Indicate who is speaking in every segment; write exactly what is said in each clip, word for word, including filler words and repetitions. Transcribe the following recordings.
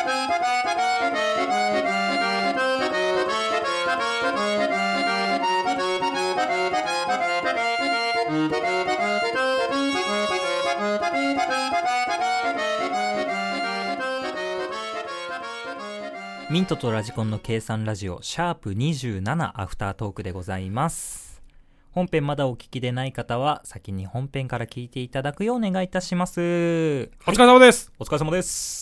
Speaker 1: ミントとラジコンの計算ラジオシャープにじゅうななアフタートークでございます。本編まだお聞きでない方は先に本編から聞いていただくようお願いいたします。お
Speaker 2: 疲れ様です。
Speaker 1: お疲れ様です。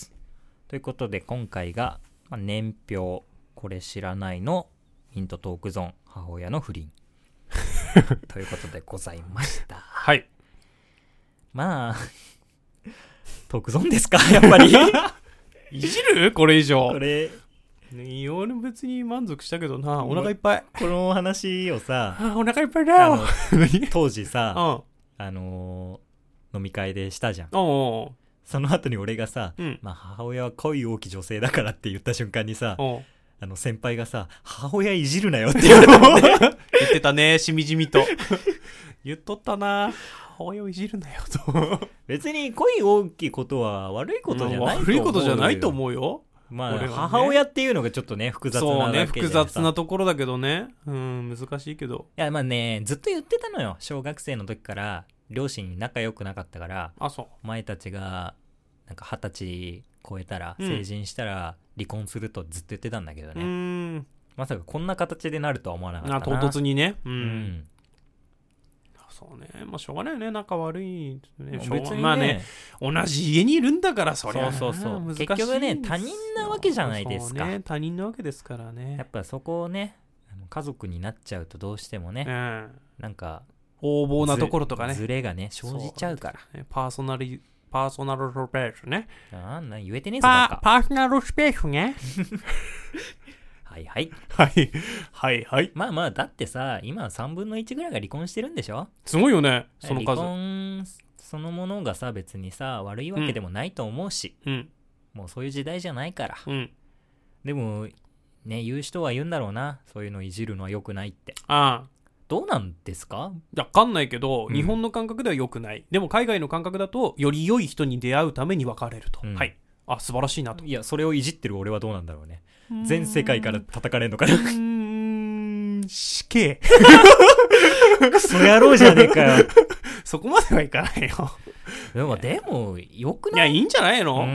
Speaker 1: ということで今回が、まあ、年表これ知らないのミントトークゾーン母親の不倫ということでございました。
Speaker 2: はい。
Speaker 1: まあトークゾーンですかやっぱり
Speaker 2: いじるこれ以上
Speaker 1: これ
Speaker 2: ね、俺別に満足したけどな、お腹いっぱい。
Speaker 1: この話をさ、
Speaker 2: あお腹いっぱいだよ。
Speaker 1: 当時さ、
Speaker 2: うん、
Speaker 1: あのー、飲み会でしたじゃん。
Speaker 2: おう
Speaker 1: その後に俺がさ、
Speaker 2: うん、
Speaker 1: まあ、母親は恋多き女性だからって言った瞬間にさ、あの先輩がさ、母親いじるなよって言われたもんね。
Speaker 2: 言ってたね、しみじみと。言っとったな。母親をいじるなよと。
Speaker 1: 別に恋大きいことは悪いことじゃないと思うよ。
Speaker 2: 悪いことじゃないと思うよ。
Speaker 1: まあ、ね、母親っていうのがちょっとね複雑なだけで、
Speaker 2: そうね、複雑なところだけどね、うん難しいけど、
Speaker 1: いやまあねずっと言ってたのよ、小学生の時から両親仲良くなかったから。
Speaker 2: あ、そう、
Speaker 1: お前たちがなんか二十歳超えたら、
Speaker 2: うん、
Speaker 1: 成人したら離婚するとずっと言ってたんだけどね。
Speaker 2: うーん、
Speaker 1: まさかこんな形でなるとは思わなかったな。
Speaker 2: あ、唐突にね、うん、うん、そうね、まあしょうがないよね、仲悪い、ね、しょうが、ね、まあね、同じ家にいるんだからそりゃ
Speaker 1: そうそうそう、
Speaker 2: 難しい、
Speaker 1: 結局ね他人なわけじゃないですか。
Speaker 2: そうね、他人なわけですからね。
Speaker 1: やっぱそこをね家族になっちゃうとどうしてもね、うん、なんか
Speaker 2: 横暴なところとかね、
Speaker 1: ズレがね生じちゃうから、
Speaker 2: ね、パーソナルパーソナルスペースね。
Speaker 1: あんな言えてねえぞバカ。
Speaker 2: パーソナルスペースね。
Speaker 1: はいはい
Speaker 2: はいはいはい。
Speaker 1: まあまあだってさ今さんぶんのいちぐらいが離婚してるんでしょ。
Speaker 2: すごいよねその数。
Speaker 1: 離婚そのものがさ別にさ悪いわけでもないと思うし、うん、もうそういう時代じゃないから、うん、でもね言う人は言うんだろうな、そういうのいじるのは良くないって。ああ、どうなんですか。
Speaker 2: いや分かんないけど、うん、日本の感覚では良くない。でも海外の感覚だとより良い人に出会うために別れると、うん、はい、あ素晴らしいなと。
Speaker 1: いやそれをいじってる俺はどうなんだろうね。全世界から叩かれんのかな。う
Speaker 2: ーん死刑
Speaker 1: クソ野郎じゃねえかよ。
Speaker 2: そこまではいかないよ。
Speaker 1: でもでもよくない。
Speaker 2: いやいいんじゃないの、うんうん、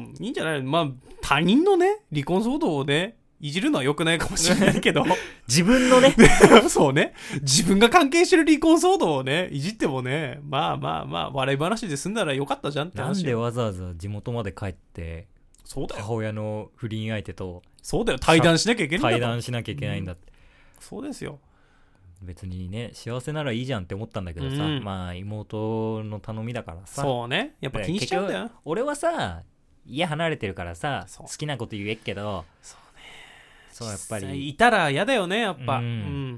Speaker 2: いいんじゃないの。まあ他人のね離婚騒動をねいじるのは良くないかもしれないけど
Speaker 1: 自分のね
Speaker 2: そうね、自分が関係してる離婚騒動をねいじってもね、まあまあまあ笑い話で済んだらよかったじゃんって話。
Speaker 1: なんでわざわざ地元まで帰って
Speaker 2: そうだよ、
Speaker 1: 母親の不倫相手と
Speaker 2: そうだよ対談しなきゃいけないんだ。
Speaker 1: 対談しなきゃいけないんだって、
Speaker 2: うん、そうですよ。
Speaker 1: 別にね幸せならいいじゃんって思ったんだけどさ、うん、まあ妹の頼みだからさ。
Speaker 2: そうね、やっぱ気にしちゃうんだよ。
Speaker 1: 俺はさ家離れてるからさ好きなこと言えっけど、そうね、そうやっぱり
Speaker 2: いたら嫌だよねやっぱ、うんうん、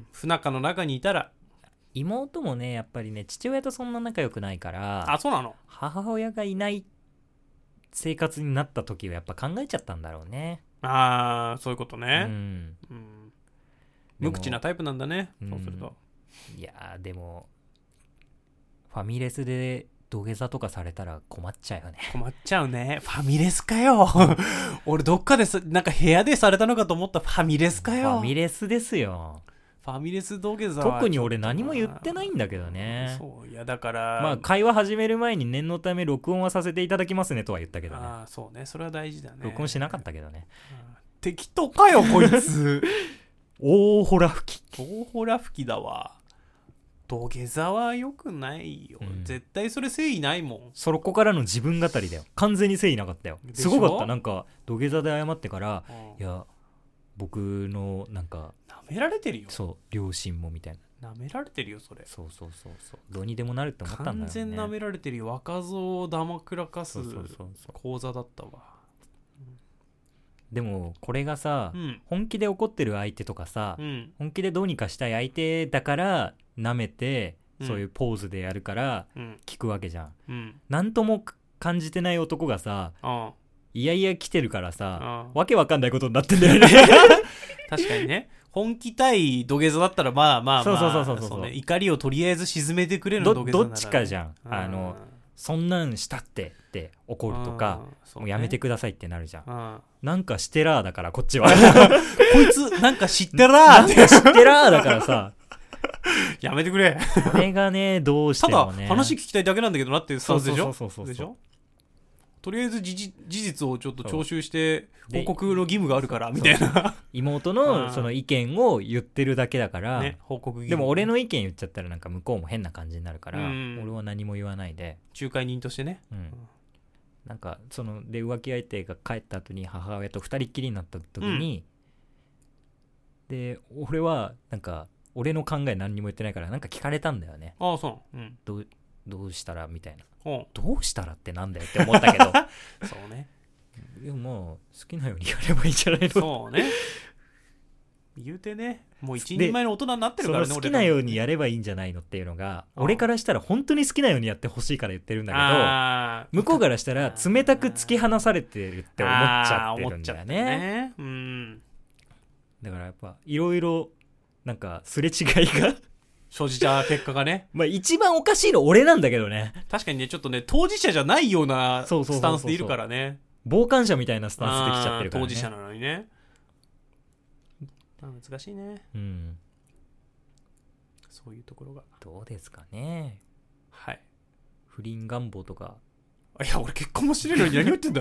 Speaker 2: 不仲の中にいたら。
Speaker 1: 妹もねやっぱりね父親とそんな仲良くないから。
Speaker 2: あ、そうなの。
Speaker 1: 母親がいない生活になった時はやっぱ考えちゃったんだろうね。
Speaker 2: ああそういうことね、うんうん、無口なタイプなんだね、そうすると。
Speaker 1: いやでもファミレスで土下座とかされたら困っちゃうよね。
Speaker 2: 困っちゃうね。ファミレスかよ俺どっかでなんか部屋でされたのかと思った。ファミレスかよ。
Speaker 1: ファミレスですよ。
Speaker 2: ファミレス土下座は
Speaker 1: 特に俺何も言ってないんだけどね。
Speaker 2: そういやだから
Speaker 1: まあ会話始める前に念のため録音はさせていただきますねとは言ったけどね。
Speaker 2: ああそうね、それは大事だね。
Speaker 1: 録音しなかったけどね。
Speaker 2: 適当かよこいつ
Speaker 1: 大ホラ吹き
Speaker 2: 大ホラ吹きだわ。土下座は良くないよ、うん、絶対それ誠意ないもん。
Speaker 1: そこからの自分語りだよ。完全に誠意なかったよ。すごかった。なんか土下座で謝ってから、うん、いや僕のなんか
Speaker 2: 舐められてるよ。
Speaker 1: そう両親もみたいな。
Speaker 2: 舐められてるよそれ。
Speaker 1: そうそうそうそうどうにでもなるって思ったんだろうね。
Speaker 2: 完全舐められてるよ。若造をだまくらかす講座だったわ。
Speaker 1: でもこれがさ、うん、本気で怒ってる相手とかさ、うん、本気でどうにかしたい相手だから舐めて、うん、そういうポーズでやるから聞くわけじゃん、うん、なんとも感じてない男がさ、いやいや来てるからさ、わけわかんないことになってんだよね
Speaker 2: 確かにね。本気対土下座だったらまあまあまあ、
Speaker 1: そうそうそうそうそう、
Speaker 2: ね、怒りをとりあえず沈めてくれる土下座なら、ね、
Speaker 1: ど, どっちかじゃん。あのそんなんしたってって怒るとか、ね、もうやめてくださいってなるじゃん。なんかしてらーだからこっちは
Speaker 2: こいつなんか知ってらーって
Speaker 1: なんか知ってらーだからさ
Speaker 2: やめてくれ
Speaker 1: これがねどうしてもね
Speaker 2: ただ話聞きたいだけなんだけどなっていうスタンスでしょ。
Speaker 1: そうそうそうそう
Speaker 2: でしょ。とりあえず事実をちょっと徴収して報告の義務があるからみたいな
Speaker 1: 妹のその意見を言ってるだけだから、
Speaker 2: ね、報告義務。
Speaker 1: でも俺の意見言っちゃったらなんか向こうも変な感じになるから、うん、俺は何も言わないで
Speaker 2: 仲介人としてね、うん、
Speaker 1: なんかそので浮気相手が帰った後に母親と二人っきりになった時に、うん、で俺はなんか俺の考え何にも言ってないからなんか聞かれたんだよね。
Speaker 2: ああそう、うん、
Speaker 1: どうどうしたらみたいな。
Speaker 2: ど
Speaker 1: うしたらってなんだよって思ったけど
Speaker 2: そうね。
Speaker 1: でももう好きなようにやればいいんじゃないの。
Speaker 2: そうね。言うてね、もう一人前の大人になってるからね。
Speaker 1: その好きなようにやればいいんじゃないのっていうのが俺からしたら本当に好きなようにやってほしいから言ってるんだけど、向こうからしたら冷たく突き放されてるって思っちゃってるんだよね。
Speaker 2: ね、うん、
Speaker 1: だからやっぱいろいろなんかすれ違いが
Speaker 2: 生じた結果がね
Speaker 1: まあ一番おかしいの俺なんだけどね。
Speaker 2: 確かにね、ちょっとね当事者じゃないようなスタンスでいるからね。
Speaker 1: 傍観者みたいなスタンスできちゃってるからね。
Speaker 2: 当事者なのにね。難しいね。
Speaker 1: うん。
Speaker 2: そういうところが
Speaker 1: どうですかね。
Speaker 2: はい。
Speaker 1: 不倫願望とか。
Speaker 2: いや俺結婚もしてるのに何言ってんだよ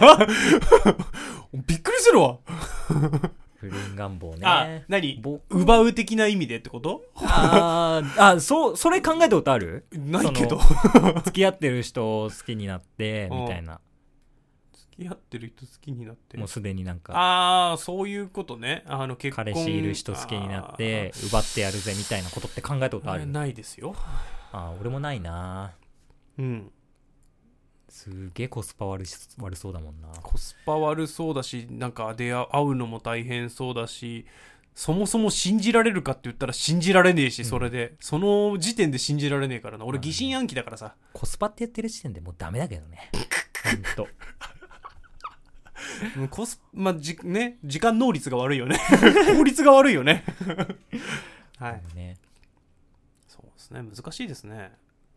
Speaker 2: びっくりするわ
Speaker 1: 不倫願望ね。
Speaker 2: あ、何奪う的な意味でってこと？
Speaker 1: ああ、そう、それ考えたことある？
Speaker 2: ないけど
Speaker 1: 付き合ってる人を好きになってみたいな。
Speaker 2: 付き合ってる人好きになって
Speaker 1: もうすでになんか
Speaker 2: ああそういうことね。あの結婚
Speaker 1: 彼氏いる人好きになって奪ってやるぜみたいなことって考えたことある？
Speaker 2: ないですよ。
Speaker 1: ああ俺もないな。
Speaker 2: うん。
Speaker 1: すげえコスパ悪悪そうだもんな。
Speaker 2: コスパ悪そうだし、なんか出会うのも大変そうだし、そもそも信じられるかって言ったら信じられねえし、うん、それでその時点で信じられねえからな。俺疑心暗鬼だからさ。
Speaker 1: コスパって言ってる時点でもうダメだけどねほんと
Speaker 2: コスまあじね時間能率が悪いよね効率が悪いよねはいね。そうですね、難しいですね。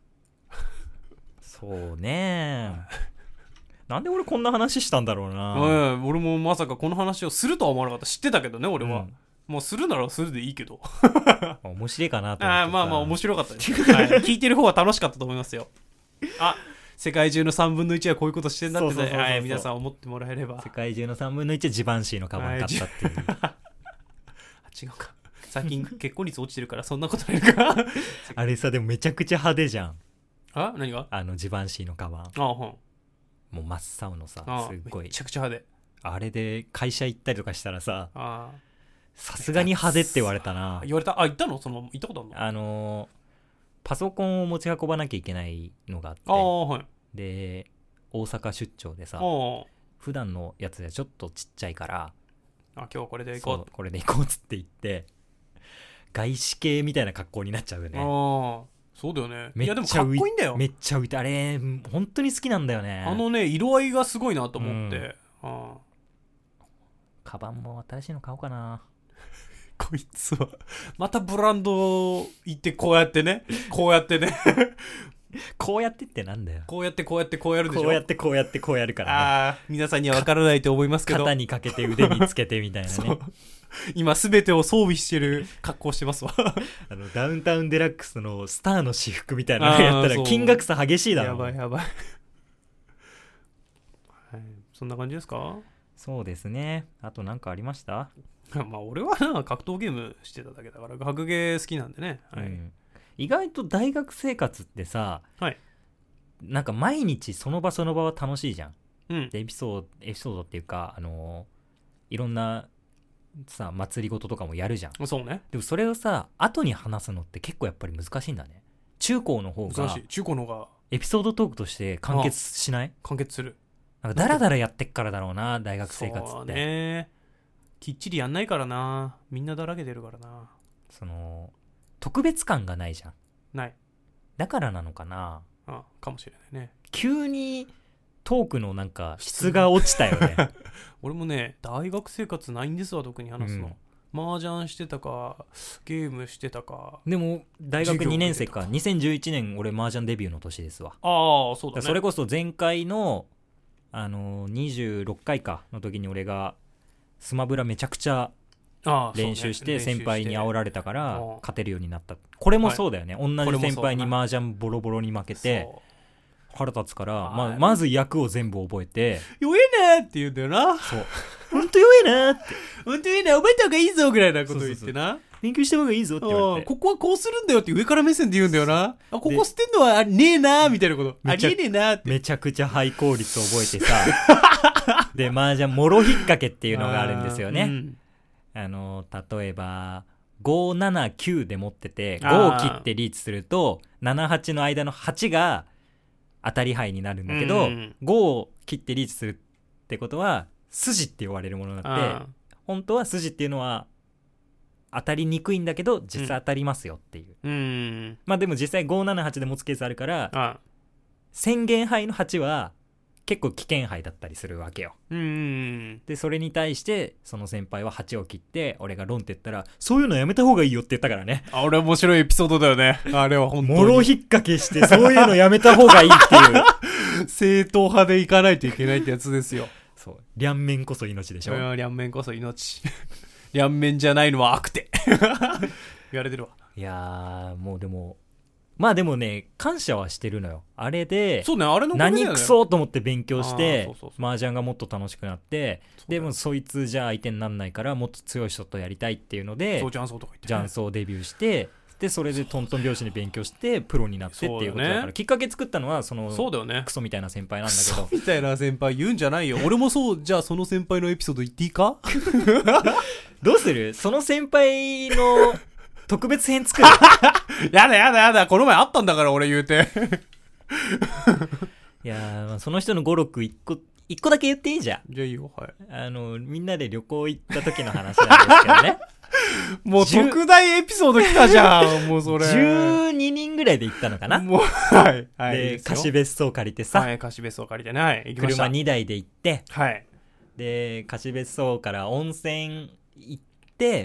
Speaker 1: そうねなんで俺こんな話したんだろうな、
Speaker 2: うん、俺もまさかこの話をするとは思わなかった。知ってたけどね俺は、うん、もうするならするでいいけど
Speaker 1: 面白いかなと思って。
Speaker 2: あまあまあ面白かったです、はい、聞いてる方は楽しかったと思いますよ。あ世界中のさんぶんのいちはこういうことしてんだってね、はい、皆さん思ってもらえれば。
Speaker 1: 世界中のさんぶんのいちはジバンシーのカバン買ったっていう、
Speaker 2: はい、違うか最近結婚率落ちてるからそんなことないか
Speaker 1: あれさでもめちゃくちゃ派手じゃん。
Speaker 2: あ何が？
Speaker 1: あのジバンシーのカバン。
Speaker 2: あ、はん、
Speaker 1: もう真っ青のさ、すっごい
Speaker 2: めちゃくちゃ派手。
Speaker 1: あれで会社行ったりとかしたらさ、さすがに派手って言われたな。
Speaker 2: 言われた？あ、行ったの？その行ったことあるの？
Speaker 1: あのー、パソコンを持ち運ばなきゃいけないのがあって、
Speaker 2: あ、はい、
Speaker 1: で大阪出張でさ、普段のやつでちょっとちっちゃいから、
Speaker 2: あ、今日はこれで行こう、
Speaker 1: これで行こうっつって言って外資系みたいな格好になっちゃうよね。
Speaker 2: ああそうだよね。いやでもかっこいいんだよ。
Speaker 1: めっちゃ浮いて、あれ本当に好きなんだよね。
Speaker 2: あのね色合いがすごいなと思って、うん、あ
Speaker 1: カバンも新しいの買おうかな
Speaker 2: こいつはまたブランド行ってこうやってねこうやってね
Speaker 1: こうやってってなんだよ。
Speaker 2: こうやってこうやってこうやるでしょ。
Speaker 1: こうやってこうやってこうやるからね。
Speaker 2: ああ皆さんには分からないと思いますけど
Speaker 1: 肩にかけて腕につけてみたいなね
Speaker 2: 今すべてを装備してる格好してますわ
Speaker 1: あのダウンタウンデラックスのスターの私服みたいなのやったら金額差激しいだろ。
Speaker 2: やばいやばい、はい、そんな感じですか？
Speaker 1: そうですね。あと何かありました？
Speaker 2: まあ俺はな格闘ゲームしてただけだから格ゲー好きなんでね、はい、うん、
Speaker 1: 意外と大学生活ってさ、
Speaker 2: はい、
Speaker 1: なんか毎日その場その場は楽しいじゃん、
Speaker 2: うん、
Speaker 1: でエピソードエピソードっていうか、あのー、いろんなさ祭り事とかもやるじゃん。
Speaker 2: そうね。
Speaker 1: でもそれをさ後に話すのって結構やっぱり難しいんだね。中高の方が
Speaker 2: 中高の方が
Speaker 1: エピソードトークとして完結しない？
Speaker 2: 完結する。
Speaker 1: なんかダラダラやってっからだろうな大学生活って。
Speaker 2: そうね、きっちりやんないからな。みんなだらけてるからな。
Speaker 1: その特別感がないじゃん。
Speaker 2: ない。
Speaker 1: だからなのかな。
Speaker 2: あかもしれないね。
Speaker 1: 急にトークのなんか質が落ちたよね
Speaker 2: 俺もね大学生活ないんですわ特に話すの、うん、 麻雀してたかゲームしてたか。
Speaker 1: でも大学にねん生かにせんじゅういちねん俺麻雀デビューの年ですわ。
Speaker 2: ああそうだね。
Speaker 1: それこそ前回のあのにじゅうろっかいかの時に俺がスマブラめちゃくちゃ練習して先輩に煽られたから勝てるようになった。これもそうだよね、はい、同じ先輩に麻雀ボロボロに負けて腹立つから、まあ、まず役を全部覚えて
Speaker 2: 弱えなって言うんだよな。
Speaker 1: そうほんと弱えなって
Speaker 2: ほんと弱えな覚えた方がいいぞぐらいなこと言ってな。そうそうそう
Speaker 1: 勉強した方がいいぞって言われて、
Speaker 2: ここはこうするんだよって上から目線で言うんだよな。あここ捨てんのはねえなみたいなこと。ありえねえなって。
Speaker 1: めちゃくちゃハイ効率覚えてさで麻雀もろ引っ掛けっていうのがあるんですよね。あ、うん、あの例えばごななきゅうで持っててごを切ってリーチするとななはちの間のはちが当たり牌になるんだけど、うん、ごを切ってリーチするってことは筋って言われるものになって、本当は筋っていうのは当たりにくいんだけど実際当たりますよっていう、
Speaker 2: うん、
Speaker 1: まあでも実際ごななはちで持つケースあるから、ああ宣言牌のはちは結構危険牌だったりするわけよ、
Speaker 2: うん、
Speaker 1: でそれに対してその先輩ははちを切って俺がロンって言ったらそういうのやめた方がいいよって言ったからね。
Speaker 2: あれ面白いエピソードだよね。あれは本当に
Speaker 1: もろ引っ掛けしてそういうのやめた方がいいっていう
Speaker 2: 正統派でいかないといけないってやつですよ。
Speaker 1: そう両面こそ命でしょ。
Speaker 2: 両面こそ命両面じゃないのは悪手言われてるわ。
Speaker 1: いやーもうでもまあでもね感謝はしてるのよ。あれで
Speaker 2: そうね、あれの
Speaker 1: 何クソと思って勉強して麻雀がもっと楽しくなって、でもそいつじゃ相手になんないからもっと強い人とやりたいっていうので
Speaker 2: そうジャンソーとか言って、ね、
Speaker 1: ジャンソーデビューしてでそれでトントン拍子に勉強してプロになってっていうことだから、ね、きっかけ作ったのはその
Speaker 2: そうだよね
Speaker 1: クソみたいな先輩なんだけど。
Speaker 2: クソみたいな先輩言うんじゃないよ。俺もそう。じゃあその先輩のエピソード言っていいか
Speaker 1: どうするその先輩の特別編作る
Speaker 2: やだやだやだ、この前あったんだから俺言うて
Speaker 1: いやーその人の語録いっこいっこだけ言っていいじゃん。
Speaker 2: じゃあいいよ。はい。
Speaker 1: あのみんなで旅行行った時の話なんですけどね
Speaker 2: もう特大エピソード来たじゃんもうそれ
Speaker 1: じゅうににんぐらいで行ったのかな。
Speaker 2: もうはい、はい、
Speaker 1: で貸別荘借りてさ、
Speaker 2: はい、貸別荘借りてね、はい、行きました。
Speaker 1: 車にだいで行って、
Speaker 2: はい、
Speaker 1: で貸別荘から温泉行って、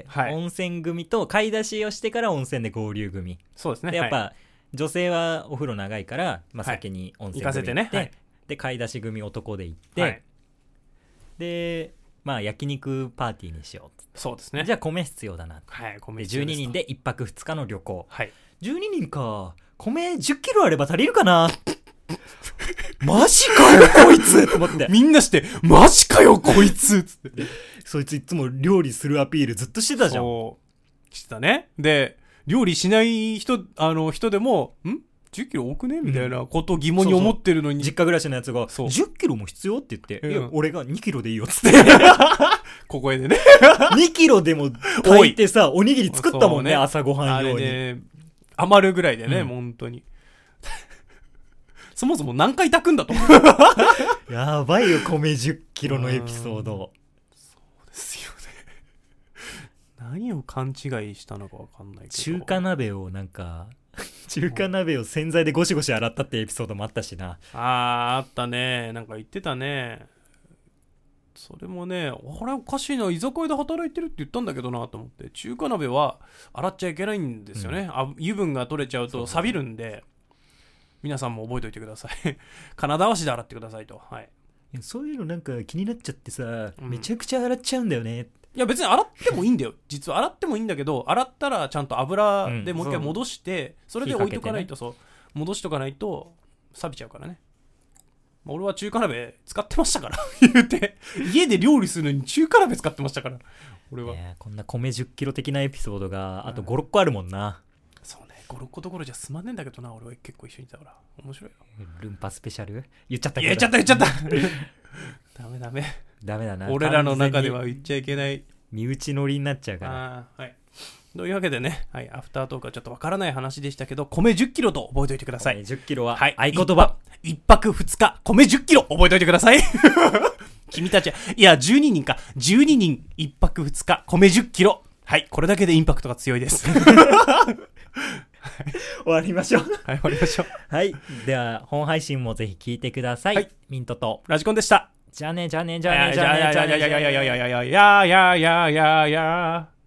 Speaker 1: はい、温泉組と買い出しをしてから温泉で合流組。
Speaker 2: そうですね。
Speaker 1: でやっぱ、はい、女性はお風呂長いから、まあ、先に温泉組行って、はい、行かせてね、はい、で買い出し組男で行って、はい、でまあ焼肉パーティーにしよう。
Speaker 2: そうですね。
Speaker 1: じゃあ米必要だな。
Speaker 2: はい、米
Speaker 1: 必要です。でじゅうににんでいっぱくふつかの旅行。
Speaker 2: はい。
Speaker 1: じゅうににんか。米じゅっキロあれば足りるかな。マジかよこいつと思って。
Speaker 2: みんなしてマジかよこいつつって。
Speaker 1: そいついつも料理するアピールずっとしてたじゃん。
Speaker 2: そうしてたね。で料理しない人あの人でもんじゅっキロ多くねみたいなことを疑問に思ってるのに、うん、
Speaker 1: そうそう実家暮らしのやつがじゅっキロも必要って言って、うん、いや俺がにキロでいいよっつって
Speaker 2: ここへでね
Speaker 1: にキロでも炊いてさおにぎり作ったもんね、朝ごはん用に。あれね
Speaker 2: 余るぐらいでね、うん、本当にそもそも何回炊くんだと
Speaker 1: やばいよ米じゅっキロのエピソード。
Speaker 2: そうですよね何を勘違いしたのか分かんないけど、
Speaker 1: 中華鍋をなんか中華鍋を洗剤でゴシゴシ洗ったってエピソードもあったしな。
Speaker 2: あーあったね。なんか言ってたね。それもね、あれおかしいな、居酒屋で働いてるって言ったんだけどなと思って。中華鍋は洗っちゃいけないんですよね、うん、あ油分が取れちゃうと錆びるんで、皆さんも覚えておいてください金だわしで洗ってくださいと。はい、
Speaker 1: いやそういうのなんか気になっちゃってさ、うん、めちゃくちゃ洗っちゃうんだよね。
Speaker 2: いや別に洗ってもいいんだよ実は洗ってもいいんだけど、洗ったらちゃんと油でもう一回戻して、うん、そ, それで置いとかないと、そう戻しとかないと錆びちゃうからね。俺は中華鍋使ってましたから言うて家で料理するのに中華鍋使ってましたから俺は。
Speaker 1: こんな米じゅっキロ的なエピソードがあとごろっこあるもんな。
Speaker 2: そうね、ごろっこどころじゃ済まねえんだけどな。俺は結構一緒にいたから面白いよ。
Speaker 1: ルンパスペシャル言っちゃったけど。
Speaker 2: 言っちゃった言っちゃったダメダメ
Speaker 1: ダメだな。
Speaker 2: 俺らの中では言っちゃいけない
Speaker 1: 身内乗りになっちゃうから。
Speaker 2: あ、はい、というわけでね、はい、アフタートークはちょっとわからない話でしたけど、米じゅっキロと覚えておいてください。
Speaker 1: 米じゅっキロは
Speaker 2: 合
Speaker 1: 言葉、はい、
Speaker 2: いっぱくふつか米じゅっキロ覚えておいてください君たちはいやじゅうににんかじゅうににんいっぱくふつか米じゅっキロ。はい、これだけでインパクトが強いです終
Speaker 1: わりましょう
Speaker 2: はい終わりましょう
Speaker 1: はいでは本配信もぜひ聞いてください、はい、ミントと
Speaker 2: ラジコンでした。
Speaker 1: じゃあねじゃあねじゃあねじゃあねじゃあね
Speaker 2: じゃあねじゃあねじゃあねじゃあねじゃあねじゃあねじゃあねじゃあねじゃあねじゃあねじゃあね